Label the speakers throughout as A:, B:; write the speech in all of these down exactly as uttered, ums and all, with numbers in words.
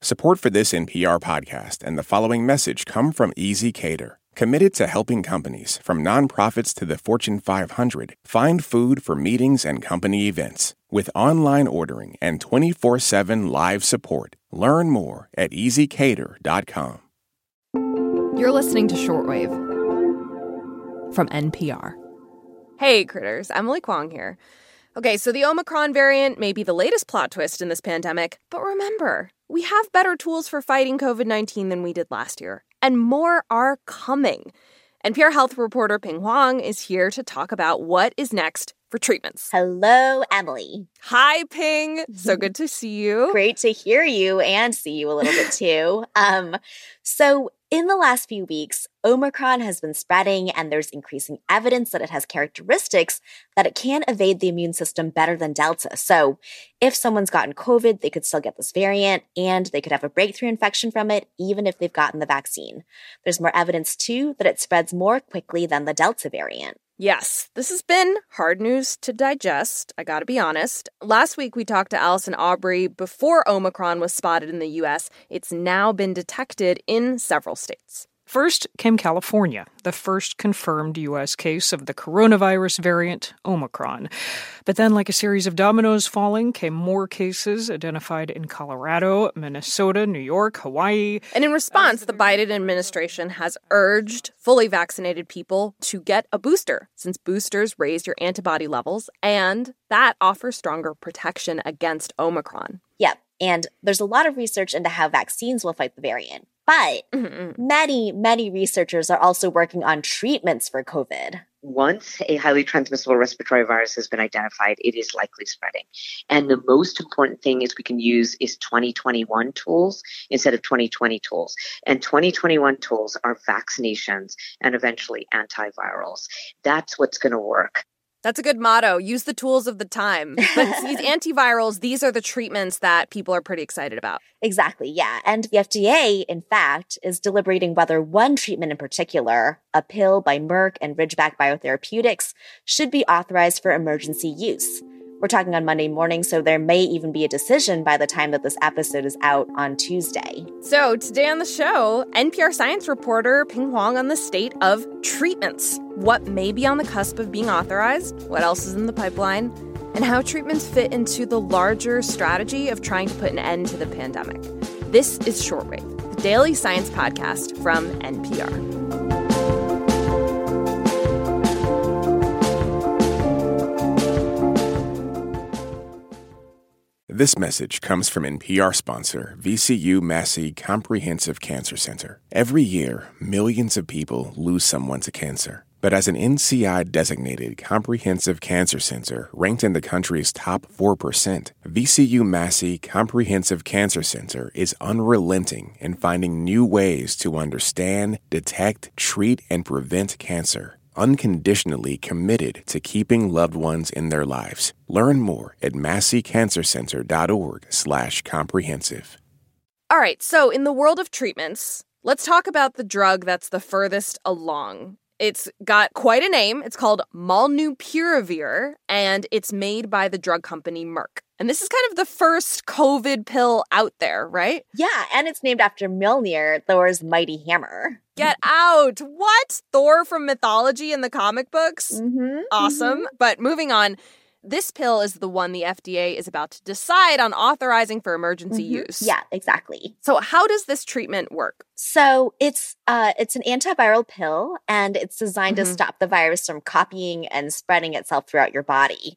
A: Support for this N P R podcast and the following message come from ezCater, committed to helping companies, from nonprofits to the Fortune five hundred, find food for meetings and company events. With online ordering and twenty-four seven live support, learn more at easy cater dot com.
B: You're listening to Shortwave from N P R.
C: Hey, critters. Emily Kwong here. Okay, so the Omicron variant may be the latest plot twist in this pandemic, but remember, we have better tools for fighting covid nineteen than we did last year, and more are coming. N P R health reporter Pien Huang is here to talk about what is next for treatments.
D: Hello, Emily.
C: Hi, Ping. So good to see you.
D: Great to hear you and see you a little bit too. Um, so in the last few weeks, Omicron has been spreading, and there's increasing evidence that it has characteristics that it can evade the immune system better than Delta. So if someone's gotten COVID, they could still get this variant, and they could have a breakthrough infection from it, even if they've gotten the vaccine. There's more evidence, too, that it spreads more quickly than the Delta variant.
C: Yes, this has been hard news to digest, I gotta be honest. Last week, we talked to Allison Aubrey before Omicron was spotted in the U S. It's now been detected in several states.
E: First came California, the first confirmed U S case of the coronavirus variant, Omicron. But then, like a series of dominoes falling, came more cases identified in Colorado, Minnesota, New York, Hawaii.
C: And in response, the Biden administration has urged fully vaccinated people to get a booster, since boosters raise your antibody levels, and that offers stronger protection against Omicron.
D: Yep, and there's a lot of research into how vaccines will fight the variant. But mm-hmm. many, many researchers are also working on treatments for COVID.
F: Once a highly transmissible respiratory virus has been identified, it is likely spreading. And the most important thing is we can use is twenty twenty-one tools instead of twenty twenty tools. And twenty twenty-one tools are vaccinations and eventually antivirals. That's what's going to work.
C: That's a good motto. Use the tools of the time. But these antivirals, these are the treatments that people are pretty excited about.
D: Exactly, yeah. And the F D A, in fact, is deliberating whether one treatment in particular, a pill by Merck and Ridgeback Biotherapeutics, should be authorized for emergency use. We're talking on Monday morning, so there may even be a decision by the time that this episode is out on Tuesday.
C: So today on the show, N P R science reporter Pien Huang on the state of treatments. What may be on the cusp of being authorized, what else is in the pipeline, and how treatments fit into the larger strategy of trying to put an end to the pandemic. This is Shortwave, the daily science podcast from N P R.
A: This message comes from N P R sponsor V C U Massey Comprehensive Cancer Center. Every year, millions of people lose someone to cancer. But as an N C I-designated comprehensive cancer center ranked in the country's top four percent, V C U Massey Comprehensive Cancer Center is unrelenting in finding new ways to understand, detect, treat, and prevent cancer. Unconditionally committed to keeping loved ones in their lives. Learn more at massey cancer center dot org slash comprehensive.
C: All right, so in the world of treatments, let's talk about the drug that's the furthest along. It's got quite a name. It's called Molnupiravir, and it's made by the drug company Merck. And this is kind of the first COVID pill out there, right?
D: Yeah, and it's named after Mjolnir, Thor's mighty hammer.
C: Get out! What? Thor from mythology in the comic books?
D: Mm-hmm.
C: Awesome.
D: Mm-hmm.
C: But moving on, this pill is the one the F D A is about to decide on authorizing for emergency
D: mm-hmm.
C: use.
D: Yeah, exactly.
C: So how does this treatment work?
D: So it's uh, it's an antiviral pill, and it's designed
C: mm-hmm.
D: to stop the virus from copying and spreading itself throughout your body.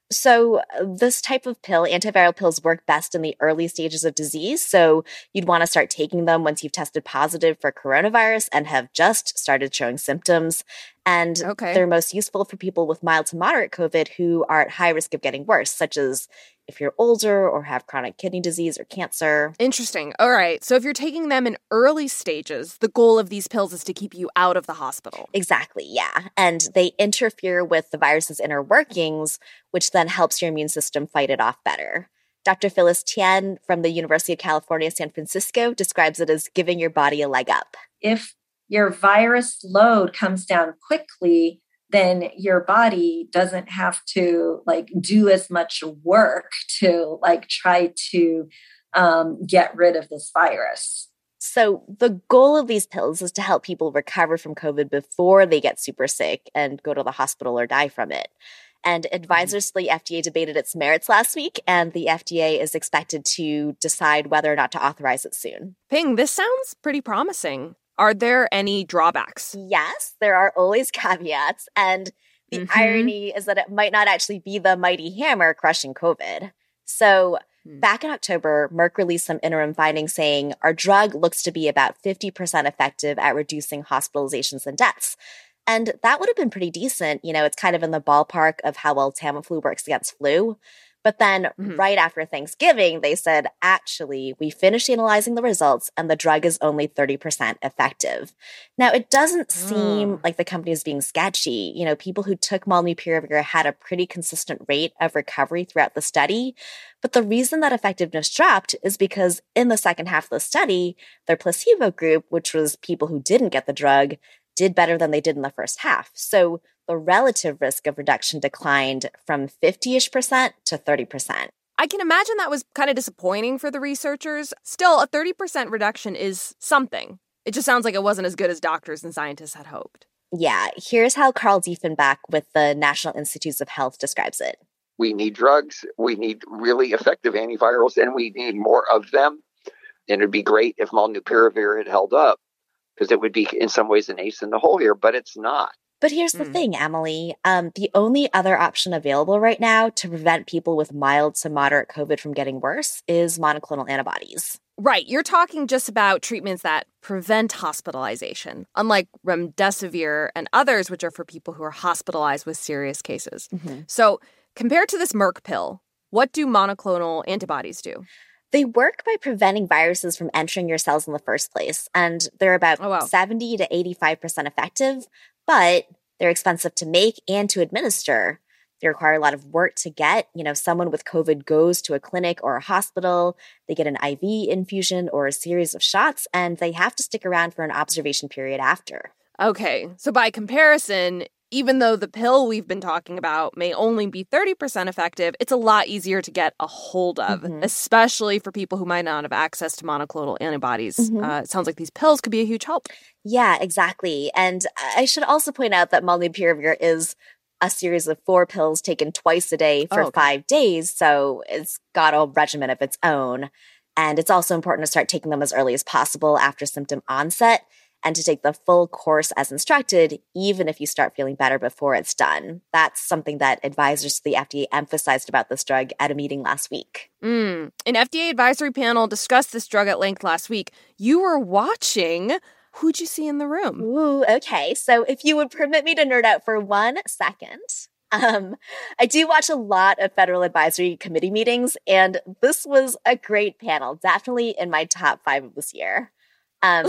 D: So this type of pill, antiviral pills, work best in the early stages of disease. So you'd want to start taking them once you've tested positive for coronavirus and have just started showing symptoms. And okay. they're most useful for people with mild to moderate COVID who are at high risk of getting worse, such as if you're older or have chronic kidney disease or cancer.
C: Interesting. All right. So if you're taking them in early stages, the goal of these pills is to keep you out of the hospital.
D: Exactly, yeah. And they interfere with the virus's inner workings, which then helps your immune system fight it off better. Doctor Phyllis Tian from the University of California, San Francisco describes it as giving your body a leg up.
G: If your virus load comes down quickly, then your body doesn't have to like do as much work to like try to um, get rid of this virus.
D: So the goal of these pills is to help people recover from COVID before they get super sick and go to the hospital or die from it. And advisors to the F D A debated its merits last week, and the F D A is expected to decide whether or not to authorize it soon.
C: Ping, this sounds pretty promising. Are there any drawbacks?
D: Yes, there are always caveats. And the mm-hmm. irony is that it might not actually be the mighty hammer crushing COVID. So mm. back in October, Merck released some interim findings saying our drug looks to be about fifty percent effective at reducing hospitalizations and deaths. And that would have been pretty decent. You know, it's kind of in the ballpark of how well Tamiflu works against flu. But then mm-hmm. right after Thanksgiving, they said, actually, we finished analyzing the results and the drug is only thirty percent effective. Now, it doesn't mm. seem like the company is being sketchy. You know, people who took molnupiravir had a pretty consistent rate of recovery throughout the study. But the reason that effectiveness dropped is because in the second half of the study, their placebo group, which was people who didn't get the drug, did better than they did in the first half. So the relative risk of reduction declined from fifty-ish percent to thirty percent.
C: I can imagine that was kind of disappointing for the researchers. Still, a thirty percent reduction is something. It just sounds like it wasn't as good as doctors and scientists had hoped.
D: Yeah, here's how Carl Diefenbach with the National Institutes of Health describes it.
H: We need drugs, we need really effective antivirals, and we need more of them. And it'd be great if molnupiravir had held up, because it would be in some ways an ace in the hole here, but it's not.
D: But here's the mm. thing, Emily. Um, the only other option available right now to prevent people with mild to moderate COVID from getting worse is monoclonal antibodies.
C: Right. You're talking just about treatments that prevent hospitalization, unlike remdesivir and others, which are for people who are hospitalized with serious cases. Mm-hmm. So compared to this Merck pill, what do monoclonal antibodies do?
D: They work by preventing viruses from entering your cells in the first place, and they're about
C: oh, wow.
D: seventy to eighty-five percent effective, but they're expensive to make and to administer. They require a lot of work to get. You know, someone with COVID goes to a clinic or a hospital, they get an I V infusion or a series of shots, and they have to stick around for an observation period after.
C: Okay, so by comparison, even though the pill we've been talking about may only be thirty percent effective, it's a lot easier to get a hold of, mm-hmm. especially for people who might not have access to monoclonal antibodies. Mm-hmm. Uh, it sounds like these pills could be a huge help.
D: Yeah, exactly. And I should also point out that molnupiravir is a series of four pills taken twice a day for oh, okay. five days, so it's got a regimen of its own. And it's also important to start taking them as early as possible after symptom onset, and to take the full course as instructed, even if you start feeling better before it's done. That's something that advisors to the F D A emphasized about this drug at a meeting last week.
C: Mm. An F D A advisory panel discussed this drug at length last week. You were watching. Who'd you see in the room?
D: Ooh, okay. So if you would permit me to nerd out for one second, um, I do watch a lot of federal advisory committee meetings, and this was a great panel, definitely in my top five of this year. Um,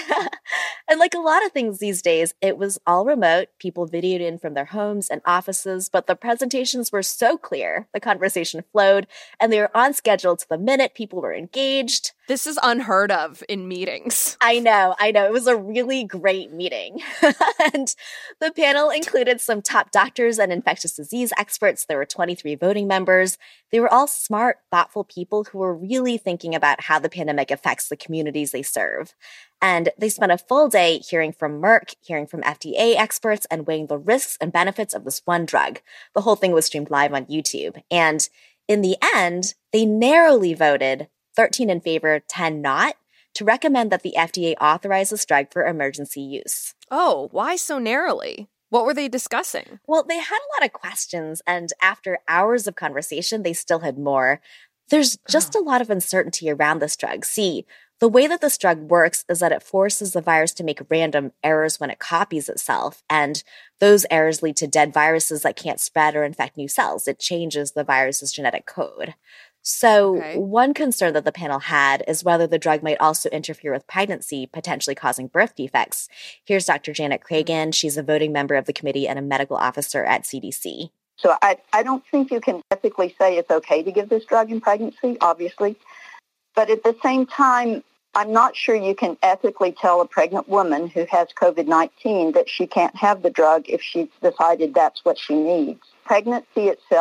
D: and like a lot of things these days, it was all remote. People videoed in from their homes and offices, but the presentations were so clear. The conversation flowed, and they were on schedule to the minute. People were engaged.
C: This is unheard of in meetings.
D: I know, I know. It was a really great meeting. And the panel included some top doctors and infectious disease experts. There were twenty-three voting members. They were all smart, thoughtful people who were really thinking about how the pandemic affects the communities they serve. And they spent a full day hearing from Merck, hearing from F D A experts, and weighing the risks and benefits of this one drug. The whole thing was streamed live on YouTube. And in the end, they narrowly voted thirteen in favor, ten not, to recommend that the F D A authorize this drug for emergency use.
C: Oh, why so narrowly? What were they discussing?
D: Well, they had a lot of questions, and after hours of conversation, they still had more. There's just oh. a lot of uncertainty around this drug. See, the way that this drug works is that it forces the virus to make random errors when it copies itself, and those errors lead to dead viruses that can't spread or infect new cells. It changes the virus's genetic code. So okay. one concern that the panel had is whether the drug might also interfere with pregnancy, potentially causing birth defects. Here's Doctor Janet Cragen. She's a voting member of the committee and a medical officer at C D C.
I: So I, I don't think you can ethically say it's okay to give this drug in pregnancy, obviously. But at the same time, I'm not sure you can ethically tell a pregnant woman who has COVID nineteen that she can't have the drug if she's decided that's what she needs. Pregnancy itself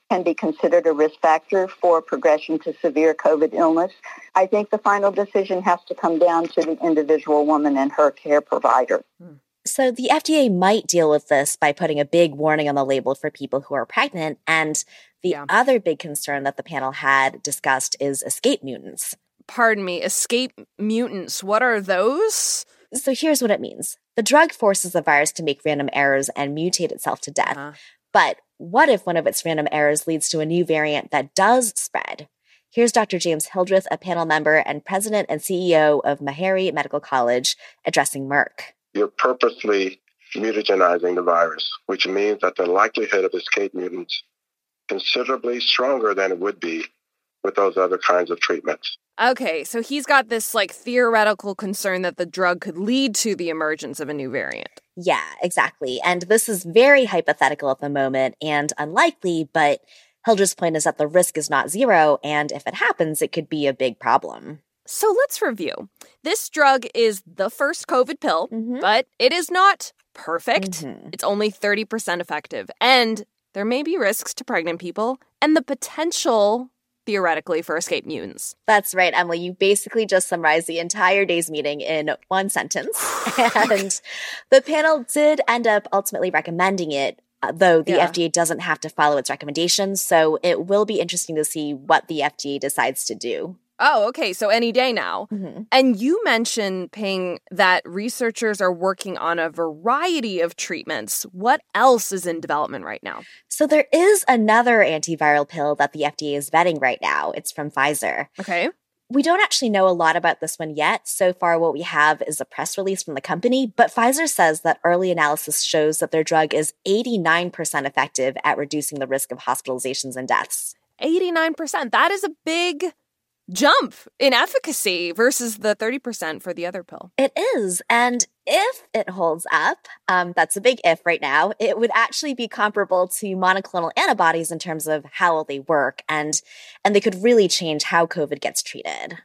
I: can be considered a risk factor for progression to severe COVID illness. I think the final decision has to come down to the individual woman and her care provider.
D: So the F D A might deal with this by putting a big warning on the label for people who are pregnant. And the yeah. other big concern that the panel had discussed is escape mutants.
C: Pardon me, escape mutants. What are those?
D: So here's what it means. The drug forces the virus to make random errors and mutate itself to death. Uh-huh. But what if one of its random errors leads to a new variant that does spread? Here's Doctor James Hildreth, a panel member and president and C E O of Meharry Medical College, addressing Merck.
J: You're purposely mutagenizing the virus, which means that the likelihood of escape mutants is considerably stronger than it would be with those other kinds of treatments.
C: Okay, so he's got this like theoretical concern that the drug could lead to the emergence of a new variant.
D: Yeah, exactly. And this is very hypothetical at the moment and unlikely, but Hildreth's point is that the risk is not zero, and if it happens, it could be a big problem.
C: So let's review. This drug is the first COVID pill, mm-hmm. but it is not perfect. Mm-hmm. It's only thirty percent effective, and there may be risks to pregnant people and the potential, theoretically, for escape mutants.
D: That's right, Emily. You basically just summarized the entire day's meeting in one sentence. And the panel did end up ultimately recommending it, uh, though the yeah. F D A doesn't have to follow its recommendations. So it will be interesting to see what the F D A decides to do.
C: Oh, okay. So any day now. Mm-hmm. And you mentioned, Ping, that researchers are working on a variety of treatments. What else is in development right now?
D: So there is another antiviral pill that the F D A is vetting right now. It's from Pfizer.
C: Okay.
D: We don't actually know a lot about this one yet. So far, what we have is a press release from the company, but Pfizer says that early analysis shows that their drug is eighty-nine percent effective at reducing the risk of hospitalizations and deaths.
C: eighty-nine percent. That is a big jump in efficacy versus the thirty percent for the other pill.
D: It is. And if it holds up, um, that's a big if right now, it would actually be comparable to monoclonal antibodies in terms of how well they work. And, and they could really change how COVID gets treated.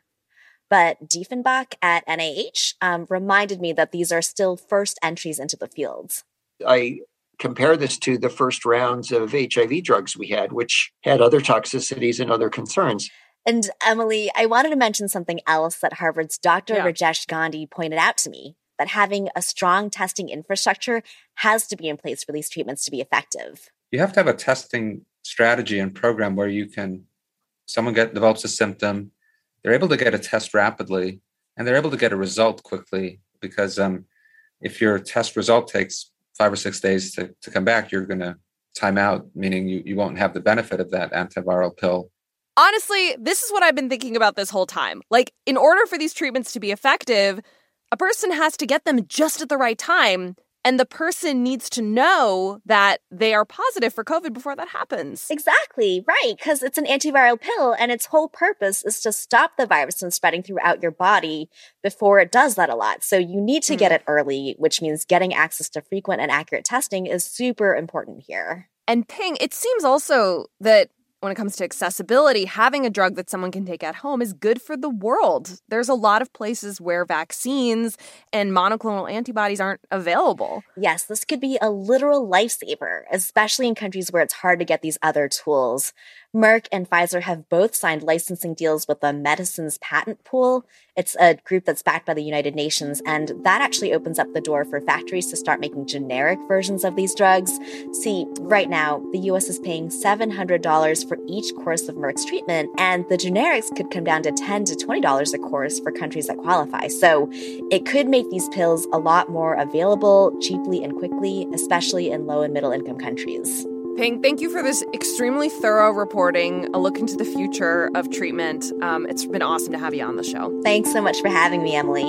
D: But Diefenbach at N I H um, reminded me that these are still first entries into the field.
K: I compare this to the first rounds of H I V drugs we had, which had other toxicities and other concerns.
D: And Emily, I wanted to mention something else that Harvard's Doctor Yeah. Rajesh Gandhi pointed out to me, that having a strong testing infrastructure has to be in place for these treatments to be effective.
L: You have to have a testing strategy and program where you can, someone get develops a symptom, they're able to get a test rapidly, and they're able to get a result quickly, because um, if your test result takes five or six days to, to come back, you're going to time out, meaning you, you won't have the benefit of that antiviral pill.
C: Honestly, this is what I've been thinking about this whole time. Like, in order for these treatments to be effective, a person has to get them just at the right time, and the person needs to know that they are positive for COVID before that happens.
D: Exactly, right, because it's an antiviral pill, and its whole purpose is to stop the virus from spreading throughout your body before it does that a lot. So you need to mm. get it early, which means getting access to frequent and accurate testing is super important here.
C: And Ping, it seems also that when it comes to accessibility, having a drug that someone can take at home is good for the world. There's a lot of places where vaccines and monoclonal antibodies aren't available.
D: Yes, this could be a literal lifesaver, especially in countries where it's hard to get these other tools. Merck and Pfizer have both signed licensing deals with the Medicines Patent Pool. It's a group that's backed by the United Nations, and that actually opens up the door for factories to start making generic versions of these drugs. See, right now, the U S is paying seven hundred dollars for each course of Merck's treatment, and the generics could come down to ten to twenty dollars a course for countries that qualify. So it could make these pills a lot more available cheaply and quickly, especially in low and middle income countries.
C: Ping, thank you for this extremely thorough reporting, a look into the future of treatment. Um, it's been awesome to have you on the show.
D: Thanks so much for having me, Emily.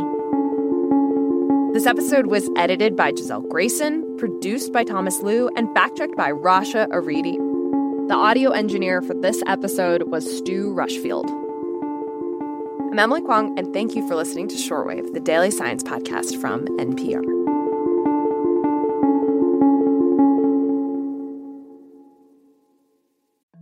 C: This episode was edited by Giselle Grayson, produced by Thomas Liu, and fact-checked by Rasha Aridi. The audio engineer for this episode was Stu Rushfield. I'm Emily Kwong, and thank you for listening to Shortwave, the daily science podcast from N P R.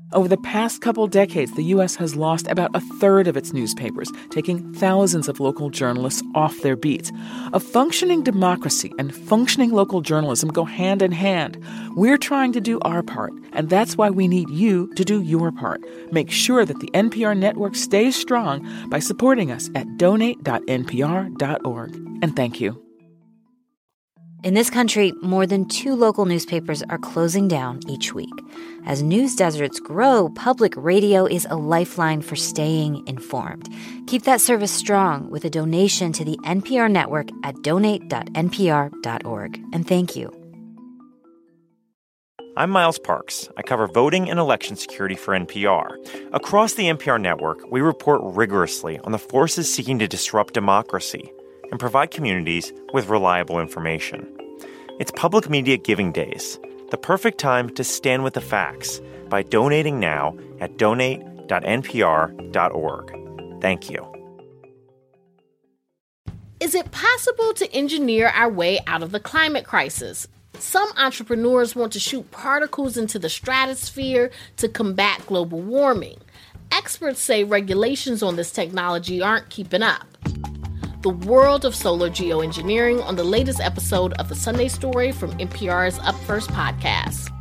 M: Over the past couple decades, the U S has lost about a third of its newspapers, taking thousands of local journalists off their beats. A functioning democracy and functioning local journalism go hand in hand. We're trying to do our part, and that's why we need you to do your part. Make sure that the N P R network stays strong by supporting us at donate dot n p r dot org. And thank you.
N: In this country, more than two local newspapers are closing down each week. As news deserts grow, public radio is a lifeline for staying informed. Keep that service strong with a donation to the N P R network at donate dot n p r dot org. And thank you.
O: I'm Miles Parks. I cover voting and election security for N P R. Across the N P R network, we report rigorously on the forces seeking to disrupt democracy and provide communities with reliable information. It's Public Media Giving Days, the perfect time to stand with the facts by donating now at donate dot n p r dot org. Thank you.
P: Is it possible to engineer our way out of the climate crisis? Some entrepreneurs want to shoot particles into the stratosphere to combat global warming. Experts say regulations on this technology aren't keeping up. The world of solar geoengineering on the latest episode of The Sunday Story from N P R's Up First podcast.